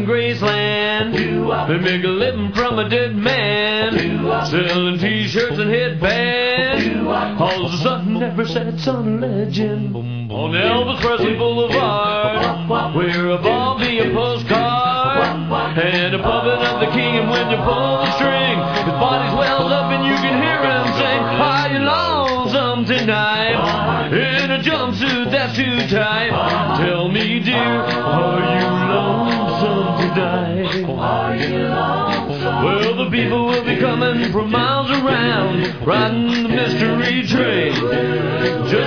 Graceland. They make a living from a dead man, selling t-shirts and headbands. All of a sudden, never sets on a legend on Elvis Presley Boulevard, where a ball be a postcard and a puppet of the king. And when you pull the string, his body swells up and you can hear him sing, "Are you lonesome tonight in a jumpsuit that's too tight? Tell me, dear, are you lonesome tonight? Are you lonesome?" Well, the people will be coming from miles around, riding the mystery train. Just